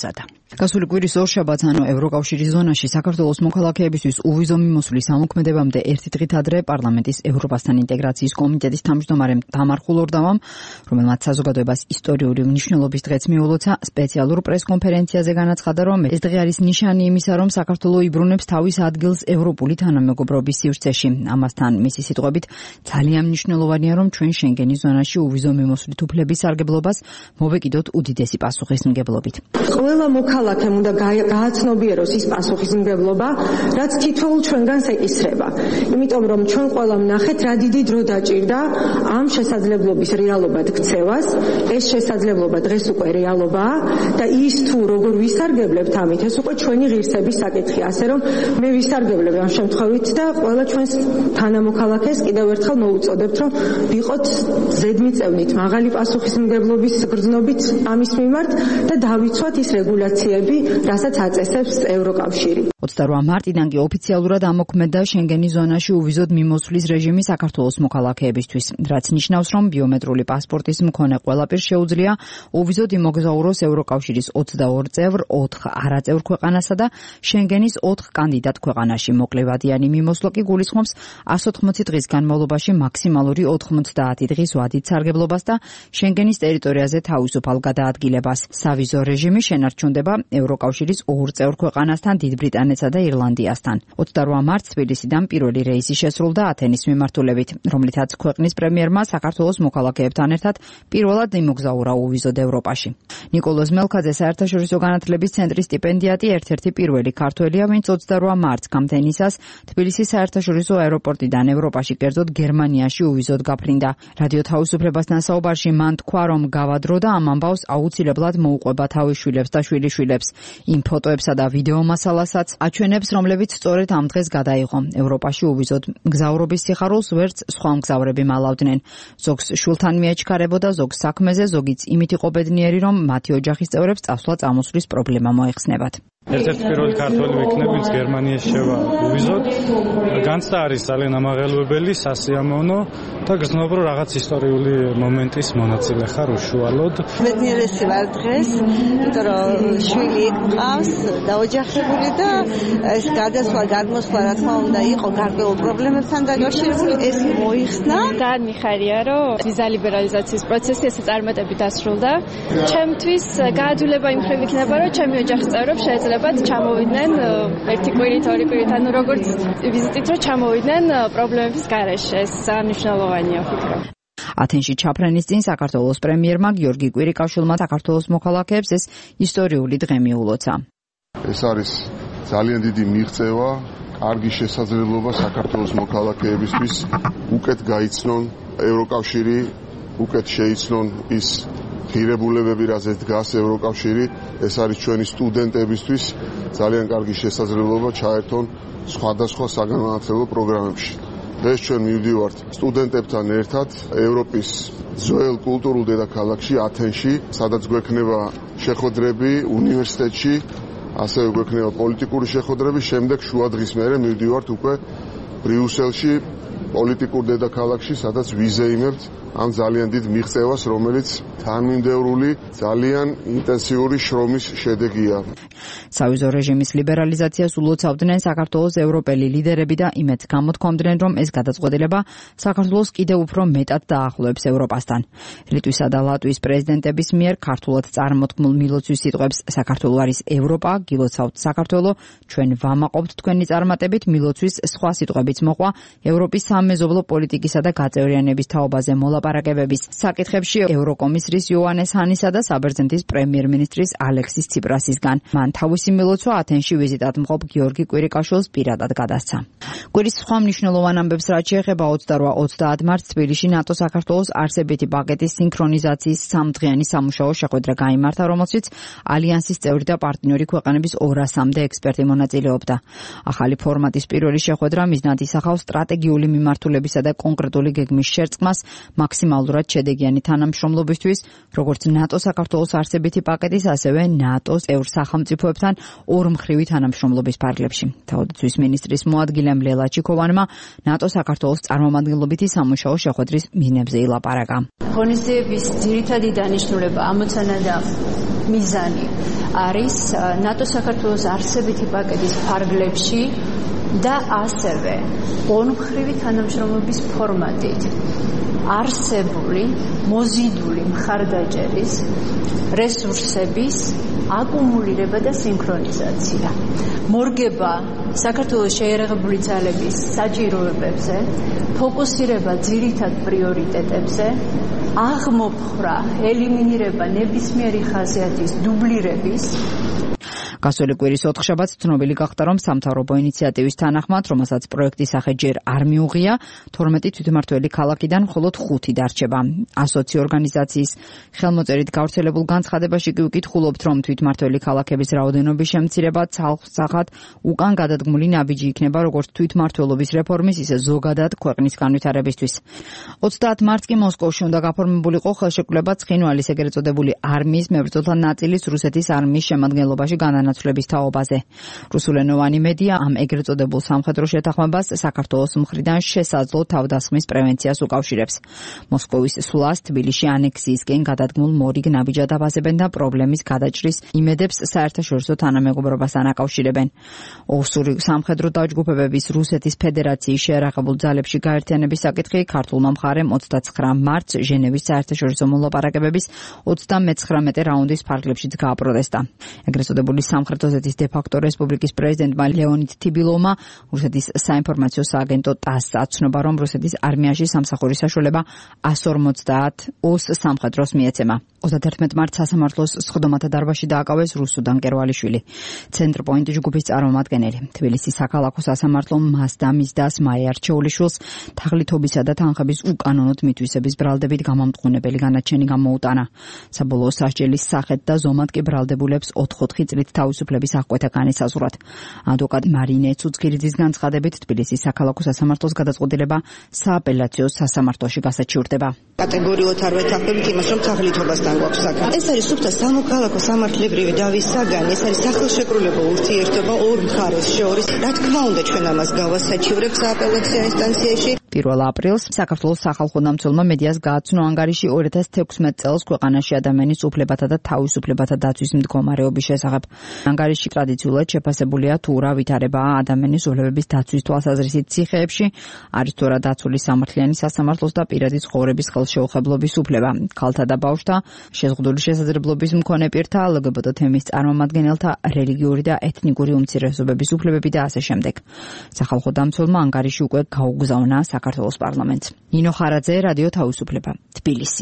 ემზადა. გასული კვირის ორშაბათს ევროკავშირის ზონაში საქართველოს მოქალაქეებისთვის უვიზო მიმოსვლის ამოქმედებამდე ერთი დღით ადრე პარლამენტის ევროპასთან ინტეგრაციის კომიტეტის თავმჯდომარემ თამარ ხულორდავამ, რომელმაც საზოგადოებას ისტორიული მნიშვნელობის დღეც მიულოცა, სპეციალურ პრესკონფერენციაზე განაცხადა, რომ ეს დღე არის ნიშანი იმისა, რომ საქართველო იბრუნებს თავის ადგილს ევროპული თანამეგობრობის სივრცეში. ამასთან მისი სიტყვებით ძალიან მნიშვნელოვანია, რომ ჩვენ შენგენის ზონაში უვიზო მიმოსვლით უფლების სარგებლობას მოვეკიდოთ უდიდესი პასუხისმგებლობით. ყველა მოქალაქემ უნდა გააცნობიეროს ის პასუხისმგებლობა, რაც თითოეულ ჩვენგანს ეკისრება. იმიტომ რომ ჩვენ ყველა ვნახეთ, რა დიდი დრო დაჭირდა ამ შესაძლებლობის რეალობად ქცევას. ეს შესაძლებლობა დღეს უკვე რეალობაა და ის თუ როგორ ვისარგებლებთ ამით, ეს უკვე ჩვენი ღირსების საკითხია. ასე რომ მე ვისარგებლებ ამ შემთხვევით და ყველა ჩვენს თანამოქალაქეს კიდევ ერთხელ მოვუწოდებთ, რომ ვიყოთ ზედმიწევნით მაღალი პასუხისმგებლობის გრძნობით ამის მიმართ და დავიცვათ ის რეგულაციები, რასაც აწესებს ევროკავშირი. 28 მარტიდან კი ოფიციალურად ამოქმედდა შენგენის ზონაში უვიზოდ მიმოსვლის რეჟიმი საქართველოს მოქალაქეებისთვის, რაც ნიშნავს, რომ ბიომეტრიული პასპორტის მქონე ყველა პირს შეუძლია უვიზოდ იმოგზაუროს ევროკავშირის 22 წევრ, 4 არაწევრ ქვეყანასა და შენგენის 4 კანდიდატ ქვეყანაში. მოკლევადიანი მიმოსვლა კი გულისხმობს 180 დღის განმავლობაში მაქსიმალური 90 დღის ვადით სარგებლობას და შენგენის ტერიტორიაზე თავისუფალ გადაადგილებას. სავიზო რეჟიმი შენარჩუნდება ევროკავშირის 2 წევრ ქვეყანასთან, დიდ ბრიტანეთსა და ირლანდიასთან. 28 მარტს თბილისიდან პირველი რეისი შესრულდა ათენის მიმართულებით, რომლითაც ქვეყნის პრემიერმა საქართველოს მოქალაქეებთან ერთად პირველად იმოგზაურა უვიზოდ ევროპაში. ნიკოლოზ მელქაძე საერთაშორისო განათლების ცენტრის სტიპენდიატი ერთ-ერთი პირველი ქართველია, ვინც 28 მარტს გამთენისას თბილისის საერთაშორისო აეროპორტიდან ევროპაში, კერძოდ გერმანიაში უვიზოდ გაფრინდა. რადიო თავისუფლებასთან საუბარში მან თქვა, რომ გავადრო და ამ ამბავს აუცილებლად მოუყვება თავის შვილებს და შვილიშვილებს. იმ ფოტოებსა და ვიდეო მასალასაც აჩვენებს, რომლებიც სწორედ ამ დღეს გადაიღო. ევროპაში უვიზოდ მგზავრობის სიხარულს ვერც სხვა მგზავრები მალავდნენ. ზოგს შულთან მიაჩქარებოდა, ზოგს საქმეზე, ზოგიც იმით იყო ბედნიერი, რომ მათი ოჯახის წევრებს წასვლა-წამოსვლის პრობლემა მოეხსნებათ. ერთ-ერთი პირველი ქართველი ვიქნები, ვინც გერმანიაში შევა უვიზოდ. განცდა არის ძალიან ამაღელვებელი, სასიამოვნო და გრძნობ, რომ რაღაც ისტორიული მომენტის მონაწილე ხარ უშუალოდ. ბედნიერესი ვარ დღეს, იმიტომ რომ შვილი მყავს და ოჯახებული და ეს გადმოსვლა რა თქმა უნდა იყო გარკვეულ პრობლემებთან დაკავშირებული, ეს მოიხსნა. განმიხარია, რომ ვიზა ლიბერალიზაციის პროცესი ესე წარმატებით დასრულდა. ჩემთვის გააძულება იმ ხრივ იქნება, რომ ჩემი ოჯახის წევრებს შეეძლება ჩამოვიდნენ ერთი კვირით, ორი კვირით, ანუ როგორც ვიზიტით რომ ჩამოვიდნენ პრობლემების გარეშე. ეს მნიშვნელოვანია ვფიქრობ. ათენში ჩაფრენის წინ საქართველოს პრემიერმა გიორგი კვირიკაშვილმა საქართველოს მოქალაქეებს ეს ისტორიული დღე მიულოცა. ეს არის ძალიან დიდი მიღწევა, კარგი შესაძლებლობა საქართველოს მოქალაქეებისთვის უკეთ გაიცნონ ევროკავშირი, უკეთ შეიცნონ ის ღირებულებები, რაზეც დგას ევროკავშირი. ეს არის ჩვენი სტუდენტებისთვის ძალიან კარგი შესაძლებლობა ჩაერთონ სხვადასხვა საგანმანათლებლო პროგრამებში. დღეს ჩვენ მივდივართ სტუდენტებთან ერთად ევროპის ძველ კულტურულ დედაქალაქში ათენში, სადაც გვექნება შეხვედრები უნივერსიტეტში, ასევე გვექნება პოლიტიკური შეხვედრები. შემდეგ შუა დღის მერე მივდივართ უკვე ბრიუსელში, პოლიტიკურ დედაქალაქში, სადაც ვიზეიმებთ ამ ძალიან დიდ მიღწევას, რომელიც თანმიმდევრული, ძალიან ინტენსიური შრომის შედეგია. სავიზო რეჟიმის ლიბერალიზაციას ულოცავდნენ საქართველოს ევროპელი ლიდერები და იმედს გამოთქვამდნენ, რომ ეს გადაწყვეტილება საქართველოს კიდევ უფრო მეტად დაახლოებს ევროპასთან. ლიტვისა და ლატვიის პრეზიდენტების მიერ ქართულად წარმოთქმულ მილოცვის სიტყვებს საქართველო არის ევროპა, გილოცავთ საქართველო, ჩვენ ვამაყობთ თქვენი წარმატებით, მილოცვის სხვა სიტყვებიც მოყვა ევროპის სამეზობლო პოლიტიკისა და გაწევრიანების თაობაზე მოლაპარაკებების საკითხებში ევროკომისრის იოანეს ჰანისა და საბერძნეთის პრემიერ-მინისტრის ალექსის ციპრასისგან. მან თავისი მილოცვა ათენში ვიზიტად მყოფ გიორგი კვირიკაშვილს პირადად გადასცა. კვირის სხვა მნიშვნელოვან ამბებს რაც შეეხება 28-30 მარტს თბილისში ნატო საქართველოს არსებითი პაკეტის სინქრონიზაციის სამდღიანი სამუშაო შეხვედრა გაიმართა, რომელშიც ალიანსის წევრი და პარტნიორი ქვეყნების 200-მდე ექსპერტი მონაწილეობდა. ახალი ფორმატის პირველი შეხვედრა მიზნად ისახავს სტრატეგიული მიმართულებით მიმართულებისა და კონკრეტული გეგმის შერწყმას მაქსიმალურად შედეგიანი თანამშრომლობისთვის, როგორც ნატო საქართველოს არსებითი პაკეტის, ასევე ნატოს წევრ სახელმწიფოებთან ორმხრივი თანამშრომლობის ფარგლებში. თავდაცვის მინისტრის მოადგილემ ლელა ჩიქოვანმა ნატო საქართველოს წარმომადგენლობითი სამუშაო შეხვედრის მიზნებზე ილაპარაკა. ღონისძიების ძირითადი დანიშნულება, ამოცანა და მიზანი არის ნატო საქართველოს არსებითი პაკეტის ფარგლებში და ასევე ორმხრივი თანამშრომლობის ფორმატით არსებული მოზიდული მხარდაჭერის რესურსების აკუმულირება და სინქრონიზაცია. მორგება საქართველოს შეიარაღებული ძალების საჭიროებებზე, ფოკუსირება ძირითად პრიორიტეტებზე, აღმოფხვრა, ელიმინირება ნებისმიერი ხასიათის დუბლირების. გასული კვირის ოთხშაბათს ცნობილი გახდა, რომ სამთავრობო ინიციატივის თანახმად, რომელსაც პროექტის სახე ჯერ არ მიუღია, 12 თვითმმართველი ქალაქიდან მხოლოდ 5 დარჩება. ასოცი ორგანიზაციის ხელმოწერით გავრცელებულ განცხადებაში კი ვკითხულობთ, რომ თვითმმართველი ქალაქების რაოდენობის შემცირება ცალსახად უკან გადადგმული ნაბიჯი იქნება როგორც თვითმმართველობის რეფორმის, ისე ზოგადად ქვეყნის განვითარებისთვის. 30 მარტს კი მოსკოვში უნდა გაფორმებულიყო ხელშეკრულება ცხინვალის ეგრეთ წოდებული არმიის მებრძოლთა ნაწილის რუსეთის არმიის შემადგენლობაში განანაცვლების თაობაზე. რუსულენოვანი მედია ამ ეგრეთ წოდებულ სამხედრო შეთანხმებას საქართველოს მხრიდან შესაძლო თავდასხმის პრევენციას უკავშირებს. მოსკოვის სვლას თბილისში ანექსიისკენ გადადგმულ მორიგ ნაბიჯად აფასებენ და პრობლემის გადაჭრის იმედებს საერთაშორისო თანამეგობრობასთან აკავშირებენ. ოსური სამხედრო დაჯგუფებების რუსეთის ფედერაციის შეიარაღებულ ძალებში გაერთიანების საკითხი ქართულმა მხარემ 29 მარტს ჟენევის საერთაშორისო მოლაპარაკებების 39 რაუნდის ფარგლებშიც გააპროტესტა. ეგრეთ წოდებული სამხრეთ ოსეთის დე-ფაქტო რესპუბლიკის პრეზიდენტმა ლეონიდ თიბილოვმა რუსეთის საინფორმაციო სააგენტო ტასს აცნობა, რომ რუსეთის არმიაში სამსახურის საშუალება 150 ოს სამხედროს მიეცემა. 31 მარტს სასამართლოს სხდომათა დარბაზში დააკავეს რუსუდან კერვალიშვილი, ცენტრპოინტ ჯგუფის წარმომადგენელი. თბილისის საქალაქო სასამართლომ მას და მის დას მაია არჩეულიშვილს თაღლითობისა და თანხების უკანონოდ მითვისების ბრალდებით გამამტყუნებელი განაჩენი გამოუტანა. საბოლოო სასჯელის სახეთ და ზომად კი ბრალდებულებს 4 წლით თავისუფლების აღკვეთა განესაზღვრათ. ადვოკატ მარინე ცუცქირიძის განცხადებით, თბილისის საქალაქო სასამართლოს გადაწყვეტილება სააპელაციო სასამართლოში გასაჩივრდება. კატეგორიულად არ ვეთანხმებით იმას, რომ თაღლითობასთან გვაქვს საქმე. ეს არის სუფთა სამოქალაქო სამართლებრივი დავის საგანი, ეს არის სახელშეკრულებო ურთიერთობა ორ მხარეს შორის. რა თქმა უნდა, ჩვენ ამას გავასაჩივრებთ სააპელაციო ინსტანციაში. 1 აპრილს საქართველოს სახალხო დამცველმა მედიას გააცნო ანგარიში 2016 წელს ქვეყანაში ადამიანის უფლებათა და თავისუფლებათა დაცვის მდგომარეობის შესახებ. ანგარიში ტრადიციულად შეფასებულია თუ რა ვითარებაა ადამიანის უფლებების დაცვის თვალსაზრისით ციხეებში, არის თუ რა დაცული სამართლიანი სასამართლოს და პირადი ცხოვრების ხელშეუხებლობის უფლება, ქალთა და ბავშვთა, შეზღუდული შესაძლებლობის მქონე პირთა, LGBT თემის წარმომადგენელთა, რელიგიური და ეთნიკური უმცირესობების უფლებები და ასე შემდეგ. სახალხო დამცველმა ანგარიში უკვე გაუგზავნა საქართველოს პარლამენტს. ნინო ხარაძე, რადიო თავისუფლება, თბილისი.